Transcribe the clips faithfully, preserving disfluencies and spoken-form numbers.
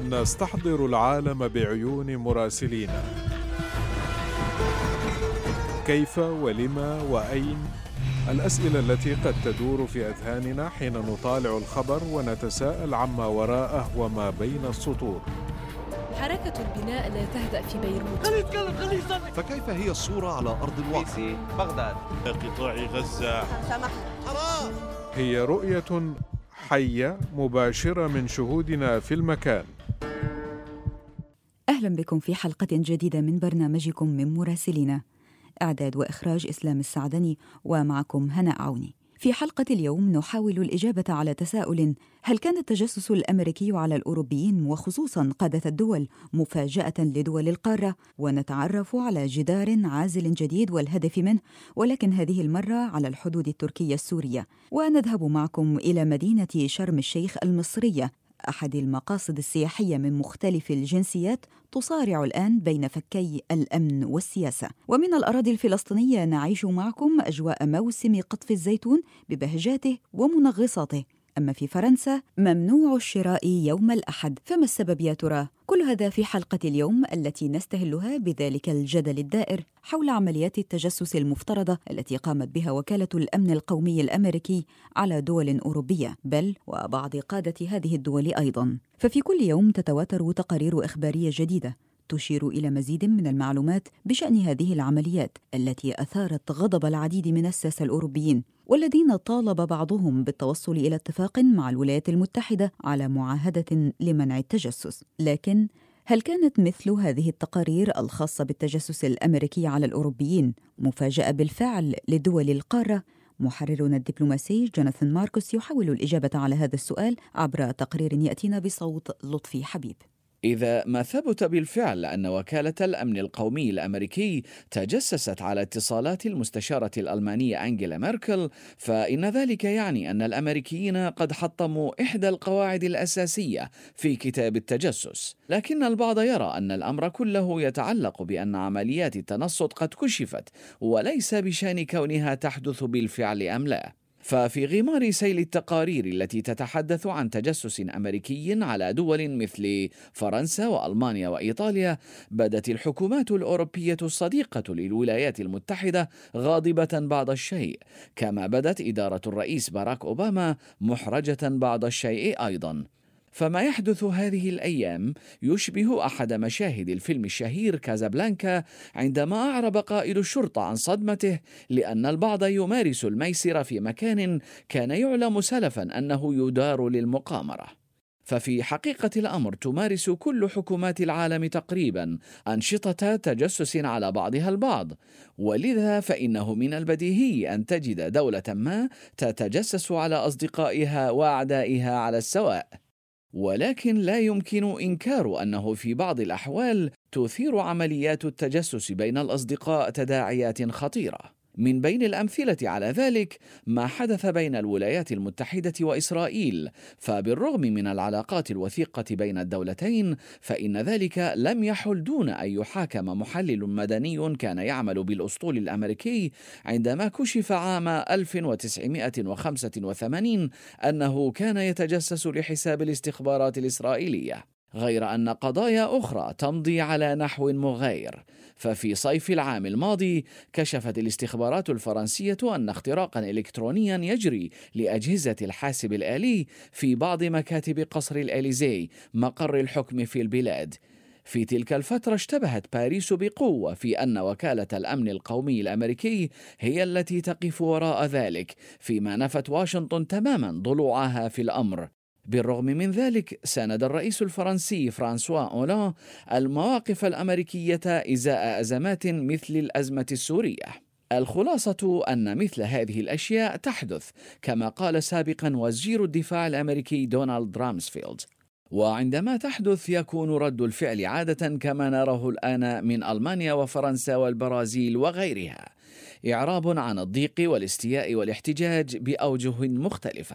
نستحضر العالم بعيون مراسلينا. كيف ولما وأين؟ الأسئلة التي قد تدور في أذهاننا حين نطالع الخبر ونتساءل عما وراءه وما بين السطور. حركة البناء لا تهدأ في بيروت. فكيف هي الصورة على أرض الواقع؟ بغداد، قطاع غزة. حرام. هي رؤية حية مباشرة من شهودنا في المكان. أهلا بكم في حلقة جديدة من برنامجكم من مراسلينا. إعداد وإخراج إسلام السعدني، ومعكم هناء عوني. في حلقة اليوم نحاول الإجابة على تساؤل: هل كان التجسس الأمريكي على الأوروبيين وخصوصاً قادة الدول مفاجأة لدول القارة؟ ونتعرف على جدار عازل جديد والهدف منه، ولكن هذه المرة على الحدود التركية السورية. ونذهب معكم إلى مدينة شرم الشيخ المصرية، أحد المقاصد السياحية من مختلف الجنسيات، تصارع الآن بين فكي الأمن والسياسة. ومن الأراضي الفلسطينية نعيش معكم أجواء موسم قطف الزيتون ببهجاته ومنغصاته. أما في فرنسا ممنوع الشراء يوم الأحد، فما السبب يا ترى؟ كل هذا في حلقة اليوم التي نستهلها بذلك الجدل الدائر حول عمليات التجسس المفترضة التي قامت بها وكالة الأمن القومي الأمريكي على دول أوروبية، بل وبعض قادة هذه الدول أيضاً. ففي كل يوم تتواتر تقارير إخبارية جديدة تشير إلى مزيد من المعلومات بشأن هذه العمليات التي أثارت غضب العديد من الساسة الأوروبيين، والذين طالب بعضهم بالتوصل إلى اتفاق مع الولايات المتحدة على معاهدة لمنع التجسس. لكن هل كانت مثل هذه التقارير الخاصة بالتجسس الأمريكي على الأوروبيين مفاجأة بالفعل لدول القارة؟ محررنا الدبلوماسي جوناثان ماركوس يحاول الإجابة على هذا السؤال عبر تقرير يأتينا بصوت لطفي حبيب. إذا ما ثبت بالفعل أن وكالة الأمن القومي الأمريكي تجسست على اتصالات المستشارة الألمانية أنجيلا ميركل، فإن ذلك يعني أن الأمريكيين قد حطموا إحدى القواعد الأساسية في كتاب التجسس. لكن البعض يرى أن الأمر كله يتعلق بأن عمليات التنصت قد كشفت، وليس بشأن كونها تحدث بالفعل أم لا. ففي غمار سيل التقارير التي تتحدث عن تجسس أمريكي على دول مثل فرنسا وألمانيا وإيطاليا، بدت الحكومات الأوروبية الصديقة للولايات المتحدة غاضبة بعض الشيء، كما بدت إدارة الرئيس باراك أوباما محرجة بعض الشيء أيضاً. فما يحدث هذه الأيام يشبه أحد مشاهد الفيلم الشهير كازابلانكا، عندما أعرب قائد الشرطة عن صدمته لأن البعض يمارس الميسر في مكان كان يعلم سلفا أنه يدار للمقامرة. ففي حقيقة الأمر تمارس كل حكومات العالم تقريبا أنشطة تجسس على بعضها البعض، ولذا فإنه من البديهي أن تجد دولة ما تتجسس على أصدقائها وأعدائها على السواء. ولكن لا يمكن إنكار أنه في بعض الأحوال تثير عمليات التجسس بين الأصدقاء تداعيات خطيرة. من بين الأمثلة على ذلك ما حدث بين الولايات المتحدة وإسرائيل، فبالرغم من العلاقات الوثيقة بين الدولتين، فإن ذلك لم يحل دون أن يحاكم محلل مدني كان يعمل بالأسطول الأمريكي عندما كشف عام ألف وتسعمائة وخمسة وثمانين أنه كان يتجسس لحساب الاستخبارات الإسرائيلية. غير أن قضايا أخرى تمضي على نحو مغاير. ففي صيف العام الماضي كشفت الاستخبارات الفرنسية أن اختراقا إلكترونيا يجري لأجهزة الحاسب الآلي في بعض مكاتب قصر الإليزي مقر الحكم في البلاد. في تلك الفترة اشتبهت باريس بقوة في أن وكالة الأمن القومي الأمريكي هي التي تقف وراء ذلك، فيما نفت واشنطن تماما ضلوعها في الأمر. بالرغم من ذلك ساند الرئيس الفرنسي فرانسوا أولاند المواقف الأمريكية إزاء أزمات مثل الأزمة السورية. الخلاصة أن مثل هذه الأشياء تحدث، كما قال سابقا وزير الدفاع الأمريكي دونالد رامسفيلد. وعندما تحدث يكون رد الفعل عادة كما نراه الآن من ألمانيا وفرنسا والبرازيل وغيرها، إعراب عن الضيق والاستياء والاحتجاج بأوجه مختلفة.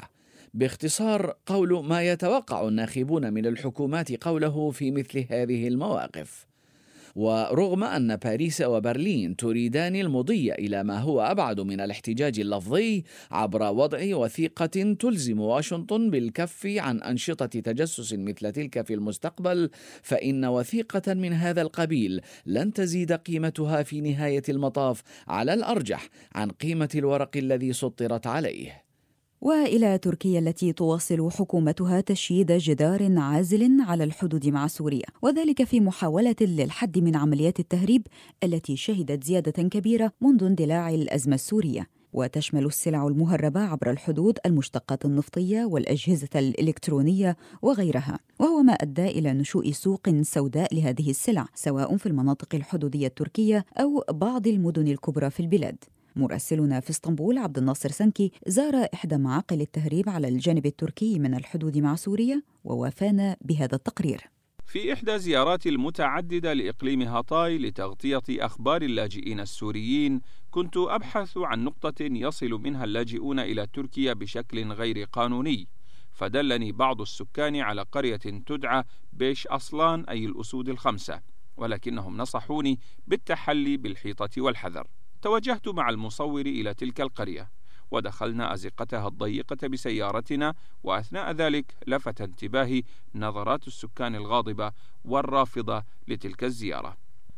باختصار قول ما يتوقع الناخبون من الحكومات قوله في مثل هذه المواقف. ورغم أن باريس وبرلين تريدان المضي إلى ما هو أبعد من الاحتجاج اللفظي عبر وضع وثيقة تلزم واشنطن بالكف عن أنشطة تجسس مثل تلك في المستقبل، فإن وثيقة من هذا القبيل لن تزيد قيمتها في نهاية المطاف على الأرجح عن قيمة الورق الذي سطرت عليه. وإلى تركيا التي تواصل حكومتها تشييد جدار عازل على الحدود مع سوريا، وذلك في محاولة للحد من عمليات التهريب التي شهدت زيادة كبيرة منذ اندلاع الأزمة السورية، وتشمل السلع المهربة عبر الحدود، المشتقات النفطية والأجهزة الإلكترونية وغيرها، وهو ما أدى إلى نشوء سوق سوداء لهذه السلع سواء في المناطق الحدودية التركية أو بعض المدن الكبرى في البلاد. مراسلنا في اسطنبول عبد الناصر سنكي زار إحدى معاقل التهريب على الجانب التركي من الحدود مع سوريا ووافانا بهذا التقرير. في إحدى زياراتي المتعددة لإقليم هاتاي لتغطية أخبار اللاجئين السوريين، كنت أبحث عن نقطة يصل منها اللاجئون إلى تركيا بشكل غير قانوني، فدلني بعض السكان على قرية تدعى بيش أصلان أي الأسود الخمسة، ولكنهم نصحوني بالتحلي بالحيطة والحذر. توجهت مع المصور إلى تلك القرية ودخلنا أزقتها الضيقة بسيارتنا، وأثناء ذلك لفت انتباهي نظرات السكان الغاضبة والرافضة لتلك الزيارة.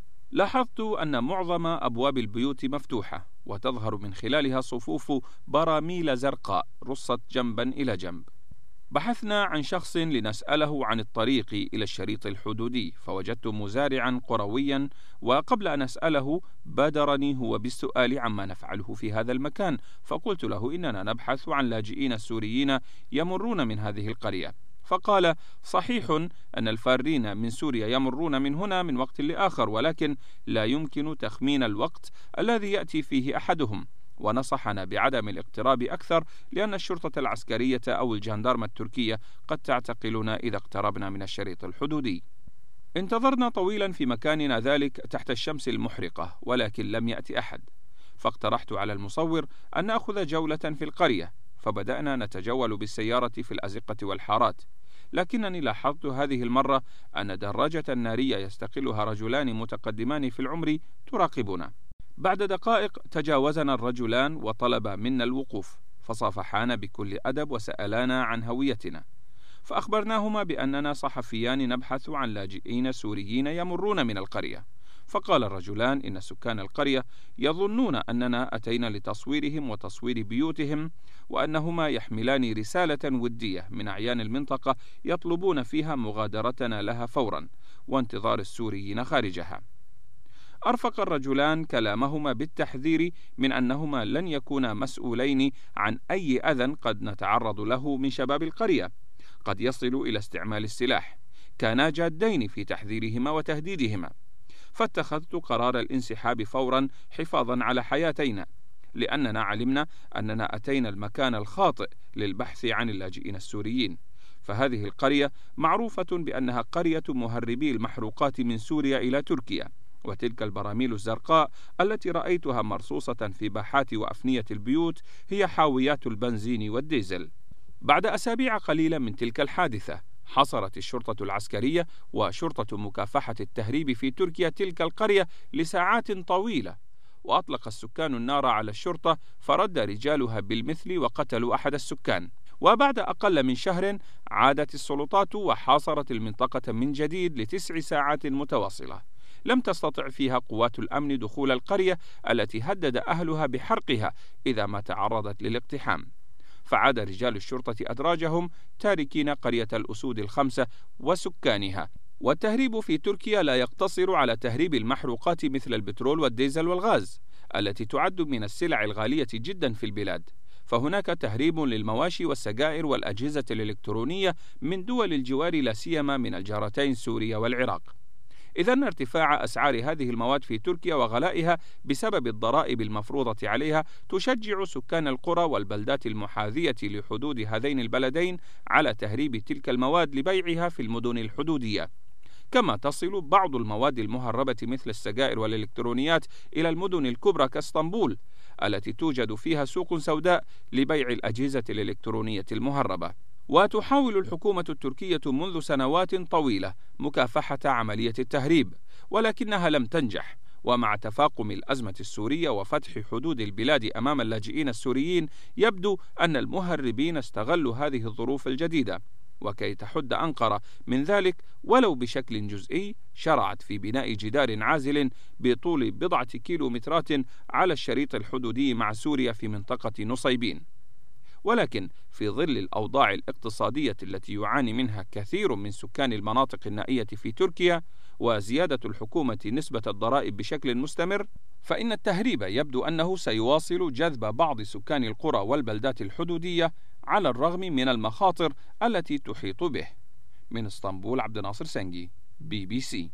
لاحظت أن معظم أبواب البيوت مفتوحة وتظهر من خلالها صفوف براميل زرقاء رصت جنبا إلى جنب. بحثنا عن شخص لنسأله عن الطريق إلى الشريط الحدودي، فوجدت مزارعا قرويا، وقبل أن أسأله بادرني هو بالسؤال عما نفعله في هذا المكان، فقلت له إننا نبحث عن لاجئين سوريين يمرون من هذه القرية. فقال: صحيح أن الفارين من سوريا يمرون من هنا من وقت لآخر، ولكن لا يمكن تخمين الوقت الذي يأتي فيه أحدهم، ونصحنا بعدم الاقتراب أكثر لأن الشرطة العسكرية أو الجندارمة التركية قد تعتقلنا إذا اقتربنا من الشريط الحدودي. انتظرنا طويلا في مكاننا ذلك تحت الشمس المحرقة، ولكن لم يأتي أحد، فاقترحت على المصور أن نأخذ جولة في القرية، فبدأنا نتجول بالسيارة في الأزقة والحارات، لكنني لاحظت هذه المرة أن دراجة نارية يستقلها رجلان متقدمان في العمر تراقبنا. بعد دقائق تجاوزنا الرجلان وطلبا منا الوقوف، فصافحانا بكل أدب وسألانا عن هويتنا، فأخبرناهما بأننا صحفيان نبحث عن لاجئين سوريين يمرون من القرية. فقال الرجلان إن سكان القرية يظنون أننا أتينا لتصويرهم وتصوير بيوتهم، وأنهما يحملان رسالة ودية من أعيان المنطقة يطلبون فيها مغادرتنا لها فورا وانتظار السوريين خارجها. أرفق الرجلان كلامهما بالتحذير من أنهما لن يكونا مسؤولين عن أي أذى قد نتعرض له من شباب القرية قد يصل إلى استعمال السلاح. كانا جادين في تحذيرهما وتهديدهما، فاتخذت قرار الانسحاب فورا حفاظا على حياتينا، لأننا علمنا أننا أتينا المكان الخاطئ للبحث عن اللاجئين السوريين. فهذه القرية معروفة بأنها قرية مهربي المحروقات من سوريا إلى تركيا، وتلك البراميل الزرقاء التي رأيتها مرصوصة في باحات وأفنية البيوت هي حاويات البنزين والديزل. بعد أسابيع قليلة من تلك الحادثة، حصرت الشرطة العسكرية وشرطة مكافحة التهريب في تركيا تلك القرية لساعات طويلة، وأطلق السكان النار على الشرطة فرد رجالها بالمثل وقتلوا أحد السكان. وبعد أقل من شهر عادت السلطات وحاصرت المنطقة من جديد لتسع ساعات متواصلة. لم تستطع فيها قوات الأمن دخول القرية التي هدد أهلها بحرقها إذا ما تعرضت للاقتحام، فعاد رجال الشرطة أدراجهم تاركين قرية الأسود الخمسة وسكانها. والتهريب في تركيا لا يقتصر على تهريب المحروقات مثل البترول والديزل والغاز التي تعد من السلع الغالية جدا في البلاد، فهناك تهريب للمواشي والسجائر والأجهزة الإلكترونية من دول الجوار لا سيما من الجارتين سوريا والعراق. إذن ارتفاع أسعار هذه المواد في تركيا وغلائها بسبب الضرائب المفروضة عليها تشجع سكان القرى والبلدات المحاذية لحدود هذين البلدين على تهريب تلك المواد لبيعها في المدن الحدودية. كما تصل بعض المواد المهربة مثل السجائر والإلكترونيات إلى المدن الكبرى كاسطنبول التي توجد فيها سوق سوداء لبيع الأجهزة الإلكترونية المهربة. وتحاول الحكومة التركية منذ سنوات طويلة مكافحة عملية التهريب، ولكنها لم تنجح. ومع تفاقم الأزمة السورية وفتح حدود البلاد أمام اللاجئين السوريين، يبدو أن المهربين استغلوا هذه الظروف الجديدة، وكي تحد أنقرة من ذلك ولو بشكل جزئي شرعت في بناء جدار عازل بطول بضعة كيلومترات على الشريط الحدودي مع سوريا في منطقة نصيبين. ولكن في ظل الأوضاع الاقتصادية التي يعاني منها كثير من سكان المناطق النائية في تركيا، وزيادة الحكومة نسبة الضرائب بشكل مستمر، فإن التهريب يبدو أنه سيواصل جذب بعض سكان القرى والبلدات الحدودية على الرغم من المخاطر التي تحيط به. من اسطنبول، عبد الناصر سنجي، بي بي سي.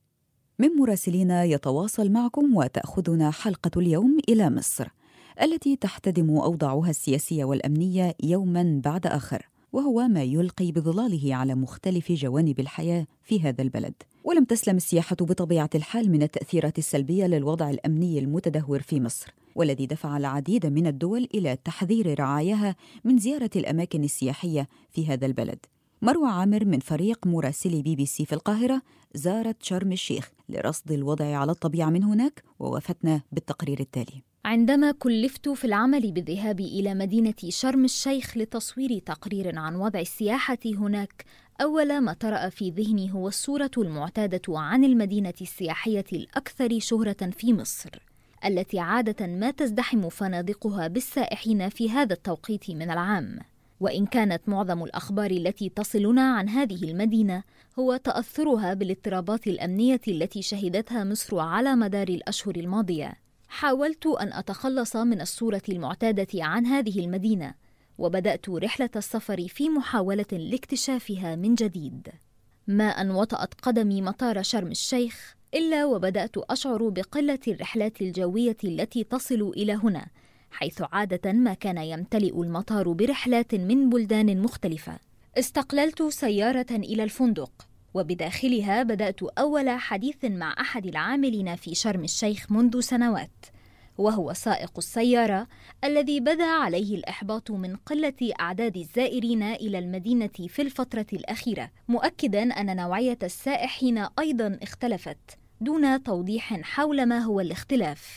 من مراسلينا يتواصل معكم وتأخذنا حلقة اليوم إلى مصر، التي تحتدم أوضاعها السياسية والأمنية يوماً بعد آخر، وهو ما يلقي بظلاله على مختلف جوانب الحياة في هذا البلد. ولم تسلم السياحة بطبيعة الحال من التأثيرات السلبية للوضع الأمني المتدهور في مصر، والذي دفع العديد من الدول إلى تحذير رعاياها من زيارة الأماكن السياحية في هذا البلد. مروى عامر من فريق مراسلي بي بي سي في القاهرة زارت شرم الشيخ لرصد الوضع على الطبيعة من هناك، ووفتنا بالتقرير التالي. عندما كلفت في العمل بالذهاب إلى مدينة شرم الشيخ لتصوير تقرير عن وضع السياحة هناك، أول ما طرأ في ذهني هو الصورة المعتادة عن المدينة السياحية الأكثر شهرة في مصر، التي عادة ما تزدحم فنادقها بالسائحين في هذا التوقيت من العام. وإن كانت معظم الأخبار التي تصلنا عن هذه المدينة هو تأثرها بالاضطرابات الأمنية التي شهدتها مصر على مدار الأشهر الماضية، حاولت أن أتخلص من الصورة المعتادة عن هذه المدينة، وبدأت رحلة السفر في محاولة لاكتشافها من جديد. ما أن وطأت قدمي مطار شرم الشيخ إلا وبدأت أشعر بقلة الرحلات الجوية التي تصل إلى هنا، حيث عادة ما كان يمتلئ المطار برحلات من بلدان مختلفة. استقللت سيارة إلى الفندق، وبداخلها بدأت أول حديث مع أحد العاملين في شرم الشيخ منذ سنوات، وهو سائق السيارة الذي بدا عليه الإحباط من قلة أعداد الزائرين إلى المدينة في الفترة الأخيرة، مؤكداً أن نوعية السائحين أيضاً اختلفت دون توضيح حول ما هو الاختلاف.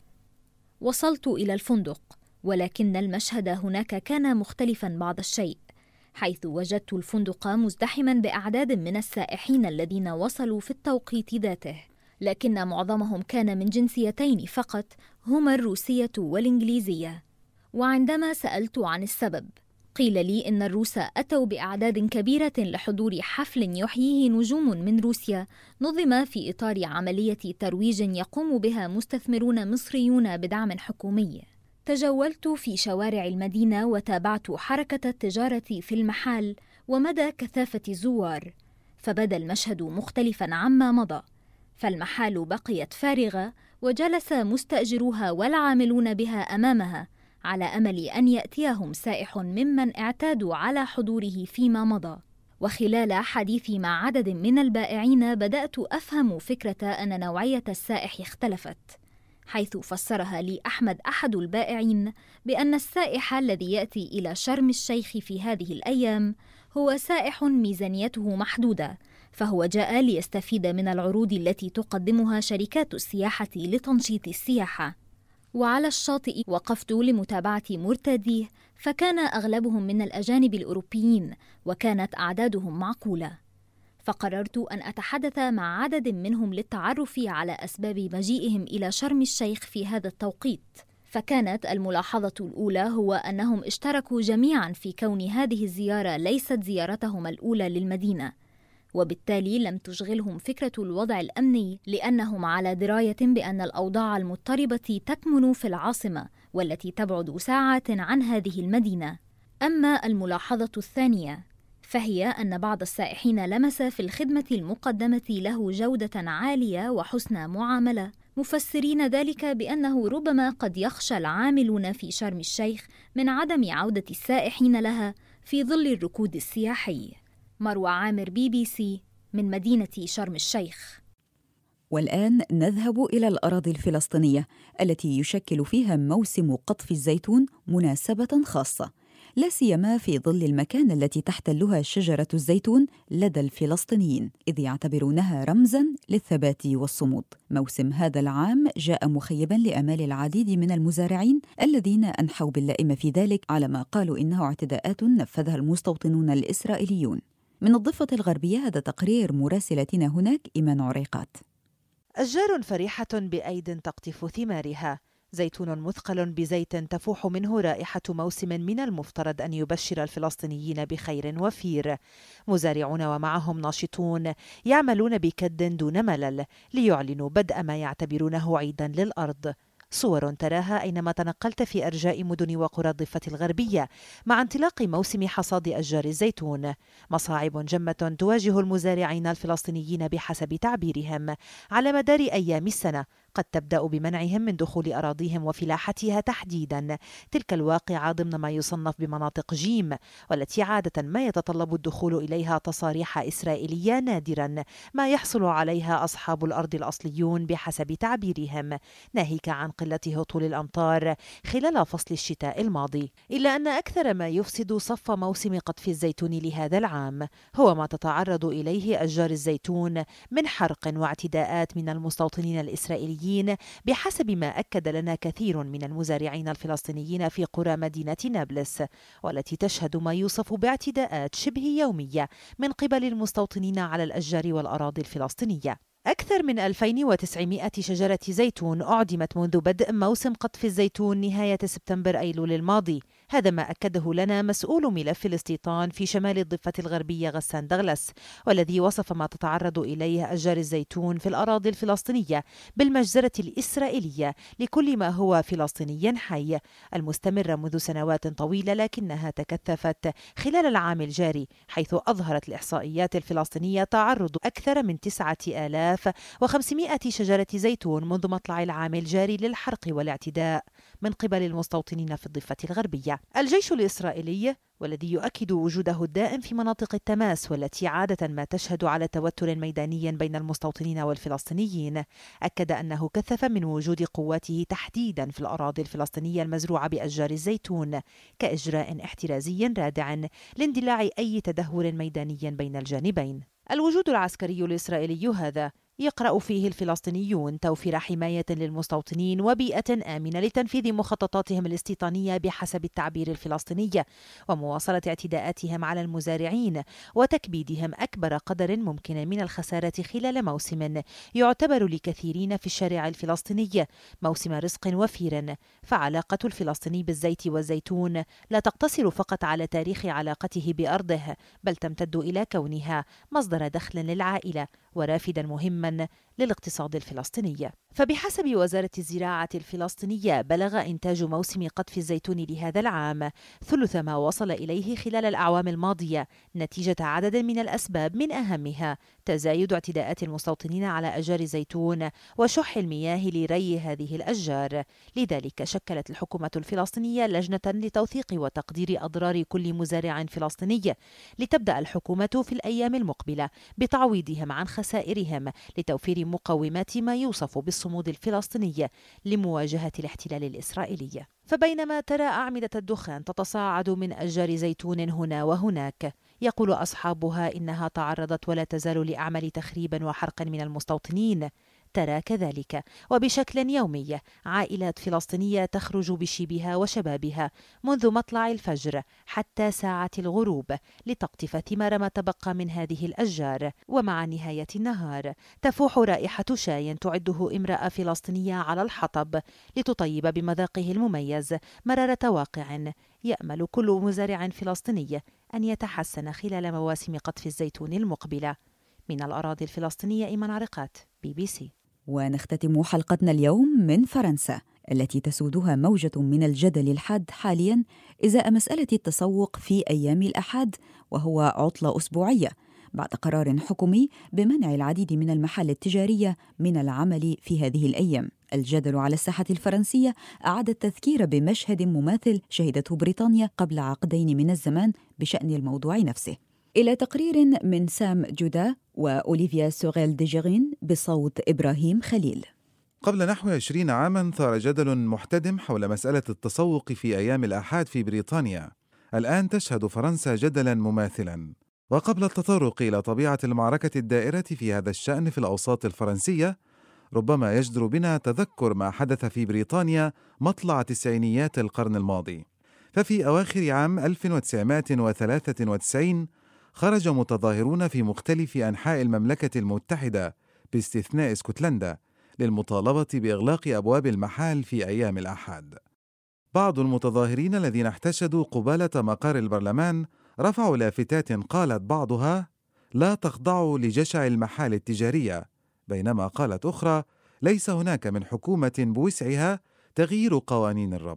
وصلت إلى الفندق، ولكن المشهد هناك كان مختلفاً بعض الشيء، حيث وجدت الفندق مزدحماً بأعداد من السائحين الذين وصلوا في التوقيت ذاته، لكن معظمهم كان من جنسيتين فقط، هما الروسية والإنجليزية. وعندما سألت عن السبب قيل لي إن الروس أتوا بأعداد كبيرة لحضور حفل يحييه نجوم من روسيا، نظم في إطار عملية ترويج يقوم بها مستثمرون مصريون بدعم حكومي. تجولت في شوارع المدينة وتابعت حركة التجارة في المحال ومدى كثافة الزوار، فبدا المشهد مختلفاً عما مضى، فالمحال بقيت فارغة وجلس مستأجروها والعاملون بها أمامها على أمل أن يأتيهم سائح ممن اعتادوا على حضوره فيما مضى. وخلال حديثي مع عدد من البائعين بدأت أفهم فكرة أن نوعية السائح اختلفت، حيث فسرها لي أحمد أحد البائعين بأن السائح الذي يأتي إلى شرم الشيخ في هذه الأيام هو سائح ميزانيته محدودة، فهو جاء ليستفيد من العروض التي تقدمها شركات السياحة لتنشيط السياحة. وعلى الشاطئ وقفت لمتابعة مرتاديه، فكان أغلبهم من الأجانب الأوروبيين، وكانت أعدادهم معقولة، فقررت أن أتحدث مع عدد منهم للتعرف على أسباب مجيئهم إلى شرم الشيخ في هذا التوقيت. فكانت الملاحظة الأولى هو أنهم اشتركوا جميعا في كون هذه الزيارة ليست زيارتهم الأولى للمدينة، وبالتالي لم تشغلهم فكرة الوضع الأمني، لأنهم على دراية بأن الأوضاع المضطربة تكمن في العاصمة والتي تبعد ساعات عن هذه المدينة. أما الملاحظة الثانية فهي أن بعض السائحين لمس في الخدمة المقدمة له جودة عالية وحسن معاملة، مفسرين ذلك بأنه ربما قد يخشى العاملون في شرم الشيخ من عدم عودة السائحين لها في ظل الركود السياحي. مروى عامر، بي بي سي، من مدينة شرم الشيخ. والآن نذهب إلى الأراضي الفلسطينية التي يشكل فيها موسم قطف الزيتون مناسبة خاصة، لا سيما في ظل المكان التي تحتلها شجرة الزيتون لدى الفلسطينيين، إذ يعتبرونها رمزاً للثبات والصمود. موسم هذا العام جاء مخيباً لآمال العديد من المزارعين الذين أنحوا باللائمة في ذلك، على ما قالوا إنه اعتداءات نفذها المستوطنون الإسرائيليون. من الضفة الغربية هذا تقرير مراسلتنا هناك إيمان عريقات. أشجار فرحة بأيد تقطف ثمارها، زيتون مثقل بزيت تفوح منه رائحة موسم من المفترض أن يبشر الفلسطينيين بخير وفير. مزارعون ومعهم ناشطون يعملون بكد دون ملل ليعلنوا بدء ما يعتبرونه عيدا للأرض. صور تراها أينما تنقلت في أرجاء مدن وقرى الضفة الغربية مع انطلاق موسم حصاد أشجار الزيتون. مصاعب جمة تواجه المزارعين الفلسطينيين بحسب تعبيرهم على مدار أيام السنة، قد تبدأ بمنعهم من دخول أراضيهم وفلاحتها تحديدا، تلك الواقعة ضمن ما يصنف بمناطق جيم، والتي عادة ما يتطلب الدخول إليها تصاريح إسرائيلية نادرا ما يحصل عليها أصحاب الأرض الأصليون بحسب تعبيرهم، ناهيك عن قلة هطول الأمطار خلال فصل الشتاء الماضي. إلا أن أكثر ما يفسد صف موسم قطف الزيتون لهذا العام هو ما تتعرض إليه أشجار الزيتون من حرق واعتداءات من المستوطنين الإسرائيليين، بحسب ما أكد لنا كثير من المزارعين الفلسطينيين في قرى مدينة نابلس، والتي تشهد ما يوصف باعتداءات شبه يومية من قبل المستوطنين على الأشجار والأراضي الفلسطينية. أكثر من ألفين وتسعمائة شجرة زيتون أعدمت منذ بدء موسم قطف الزيتون نهاية سبتمبر أيلول الماضي، هذا ما أكده لنا مسؤول ملف الاستيطان في شمال الضفة الغربية غسان دغلس، والذي وصف ما تتعرض إليه أشجار الزيتون في الأراضي الفلسطينية بالمجزرة الإسرائيلية لكل ما هو فلسطيني حي، المستمرة منذ سنوات طويلة، لكنها تكثفت خلال العام الجاري، حيث أظهرت الإحصائيات الفلسطينية تعرض أكثر من تسعة آلاف وخمسمائة شجرة زيتون منذ مطلع العام الجاري للحرق والاعتداء من قبل المستوطنين في الضفة الغربية. الجيش الإسرائيلي والذي يؤكد وجوده الدائم في مناطق التماس، والتي عادة ما تشهد على توتر ميداني بين المستوطنين والفلسطينيين، أكد أنه كثف من وجود قواته تحديدا في الأراضي الفلسطينية المزروعة بأشجار الزيتون كإجراء احترازي رادع لاندلاع أي تدهور ميداني بين الجانبين. الوجود العسكري الإسرائيلي هذا يقرأ فيه الفلسطينيون توفير حماية للمستوطنين وبيئة آمنة لتنفيذ مخططاتهم الاستيطانية بحسب التعبير الفلسطيني، ومواصلة اعتداءاتهم على المزارعين وتكبيدهم أكبر قدر ممكن من الخسارة خلال موسم يعتبر لكثيرين في الشارع الفلسطيني موسم رزق وفير. فعلاقة الفلسطيني بالزيت والزيتون لا تقتصر فقط على تاريخ علاقته بأرضه، بل تمتد إلى كونها مصدر دخل للعائلة ورافدا مهما للاقتصاد الفلسطيني. فبحسب وزارة الزراعة الفلسطينية بلغ إنتاج موسم قطف الزيتون لهذا العام ثلث ما وصل إليه خلال الأعوام الماضية، نتيجة عدد من الأسباب، من أهمها تزايد اعتداءات المستوطنين على أشجار الزيتون وشح المياه لري هذه الأشجار. لذلك شكلت الحكومة الفلسطينية لجنة لتوثيق وتقدير أضرار كل مزارع فلسطيني، لتبدأ الحكومة في الأيام المقبلة بتعويضهم عن خسائرهم لتوفير مقومات ما يوصف بالصمود الفلسطيني لمواجهة الاحتلال الإسرائيلي. فبينما ترى أعمدة الدخان تتصاعد من أشجار زيتون هنا وهناك، يقول أصحابها إنها تعرضت ولا تزال لأعمال تخريب وحرق من المستوطنين، ترى كذلك وبشكل يومي عائلات فلسطينية تخرج بشيبها وشبابها منذ مطلع الفجر حتى ساعة الغروب لتقطف ثمار ما تبقى من هذه الأشجار، ومع نهاية النهار تفوح رائحة شاي تعده امرأة فلسطينية على الحطب لتطيب بمذاقه المميز مرارة واقع يأمل كل مزارع فلسطيني أن يتحسن خلال مواسم قطف الزيتون المقبلة. من الأراضي الفلسطينية إيمان عريقات، بي بي سي. ونختتم حلقتنا اليوم من فرنسا التي تسودها موجة من الجدل الحاد حالياً إزاء مسألة التسوق في أيام الأحد، وهو عطلة أسبوعية بعد قرار حكومي بمنع العديد من المحال التجارية من العمل في هذه الأيام. الجدل على الساحة الفرنسية أعاد التذكير بمشهد مماثل شهدته بريطانيا قبل عقدين من الزمان بشأن الموضوع نفسه. إلى تقرير من سام جودا وأوليفيا سوغيل ديجيرين بصوت إبراهيم خليل. قبل نحو عشرين عاماً ثار جدل محتدم حول مسألة التسوق في أيام الأحد في بريطانيا. الآن تشهد فرنسا جدلاً مماثلاً. وقبل التطرق إلى طبيعة المعركة الدائرة في هذا الشأن في الأوساط الفرنسية، ربما يجدر بنا تذكر ما حدث في بريطانيا مطلع تسعينيات القرن الماضي. ففي أواخر عام ألف وتسعمائة وثلاثة وتسعين خرج متظاهرون في مختلف أنحاء المملكة المتحدة باستثناء اسكتلندا للمطالبة بإغلاق أبواب المحال في أيام الأحد. بعض المتظاهرين الذين احتشدوا قبالة مقر البرلمان رفعوا لافتات قالت بعضها: لا تخضعوا لجشع المحال التجارية، بينما قالت أخرى: ليس هناك من حكومة بوسعها تغيير قوانين الرب.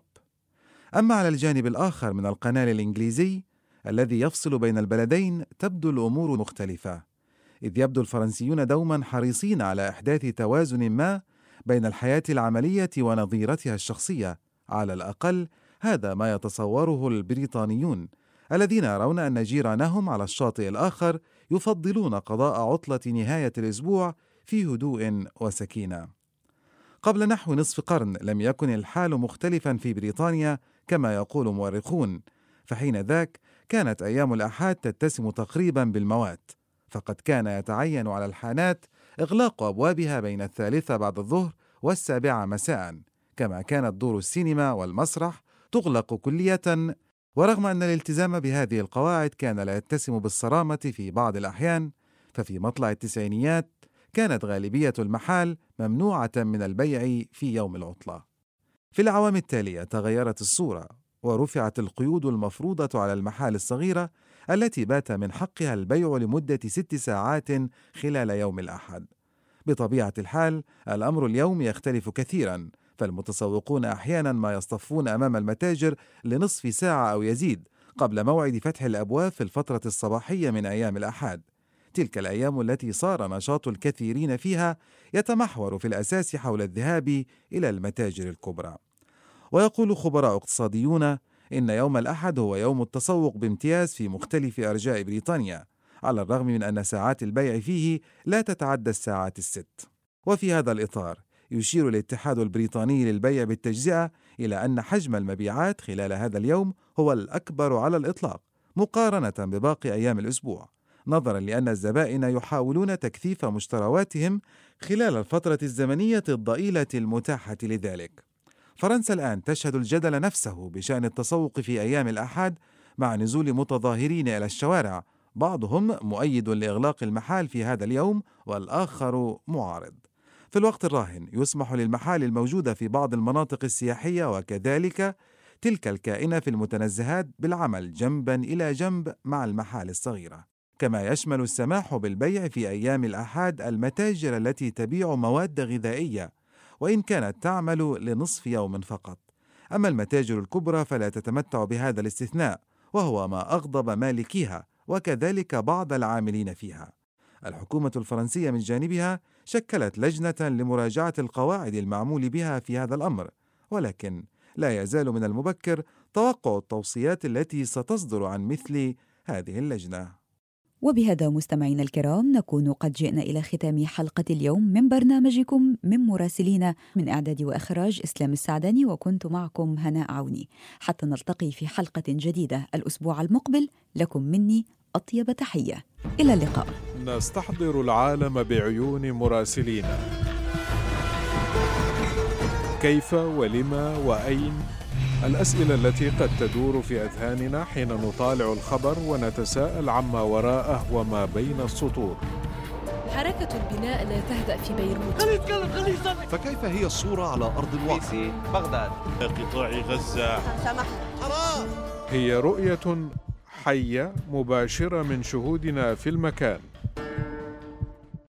أما على الجانب الآخر من القنال الإنجليزي الذي يفصل بين البلدين تبدو الأمور مختلفة، إذ يبدو الفرنسيون دوما حريصين على إحداث توازن ما بين الحياة العملية ونظيرتها الشخصية. على الأقل هذا ما يتصوره البريطانيون الذين يرون أن جيرانهم على الشاطئ الآخر يفضلون قضاء عطلة نهاية الأسبوع في هدوء وسكينة. قبل نحو نصف قرن لم يكن الحال مختلفا في بريطانيا كما يقول مؤرخون، فحين ذاك كانت أيام الأحد تتسم تقريبا بالموات، فقد كان يتعين على الحانات إغلاق أبوابها بين الثالثة بعد الظهر والسابعة مساء، كما كانت دور السينما والمسرح تغلق كلية. ورغم أن الالتزام بهذه القواعد كان لا يتسم بالصرامة في بعض الأحيان، ففي مطلع التسعينيات كانت غالبية المحال ممنوعة من البيع في يوم العطلة. في الأعوام التالية تغيرت الصورة، ورفعت القيود المفروضة على المحال الصغيرة التي بات من حقها البيع لمدة ست ساعات خلال يوم الأحد. بطبيعة الحال الأمر اليوم يختلف كثيرا، فالمتسوقون أحيانا ما يصطفون أمام المتاجر لنصف ساعة أو يزيد قبل موعد فتح الأبواب في الفترة الصباحية من أيام الأحد. تلك الأيام التي صار نشاط الكثيرين فيها يتمحور في الأساس حول الذهاب إلى المتاجر الكبرى. ويقول خبراء اقتصاديون إن يوم الأحد هو يوم التسوق بامتياز في مختلف أرجاء بريطانيا، على الرغم من أن ساعات البيع فيه لا تتعدى الساعات الست. وفي هذا الإطار يشير الاتحاد البريطاني للبيع بالتجزئة إلى أن حجم المبيعات خلال هذا اليوم هو الأكبر على الإطلاق مقارنة بباقي أيام الأسبوع، نظرا لأن الزبائن يحاولون تكثيف مشترواتهم خلال الفترة الزمنية الضئيلة المتاحة لذلك. فرنسا الآن تشهد الجدل نفسه بشأن التسوق في أيام الأحد، مع نزول متظاهرين إلى الشوارع، بعضهم مؤيد لإغلاق المحال في هذا اليوم والآخر معارض. في الوقت الراهن يسمح للمحال الموجودة في بعض المناطق السياحية وكذلك تلك الكائنة في المتنزهات بالعمل جنبا إلى جنب مع المحال الصغيرة. كما يشمل السماح بالبيع في أيام الأحد المتاجر التي تبيع مواد غذائية، وإن كانت تعمل لنصف يوم فقط. أما المتاجر الكبرى فلا تتمتع بهذا الاستثناء، وهو ما أغضب مالكيها وكذلك بعض العاملين فيها. الحكومة الفرنسية من جانبها شكلت لجنة لمراجعة القواعد المعمول بها في هذا الأمر، ولكن لا يزال من المبكر توقع التوصيات التي ستصدر عن مثل هذه اللجنة. وبهذا مستمعينا الكرام نكون قد جئنا إلى ختام حلقة اليوم من برنامجكم من مراسلين، من إعداد وإخراج إسلام السعداني، وكنت معكم هناء عوني. حتى نلتقي في حلقة جديدة الأسبوع المقبل، لكم مني أطيب تحية، إلى اللقاء. نستحضر العالم بعيون مراسلينا. كيف ولما وأين؟ الأسئلة التي قد تدور في أذهاننا حين نطالع الخبر ونتساءل عما وراءه وما بين السطور. حركة البناء لا تهدأ في بيروت. فكيف هي الصورة على أرض الواقع؟ بغداد، قطاع غزة. هي رؤية حية مباشرة من شهودنا في المكان.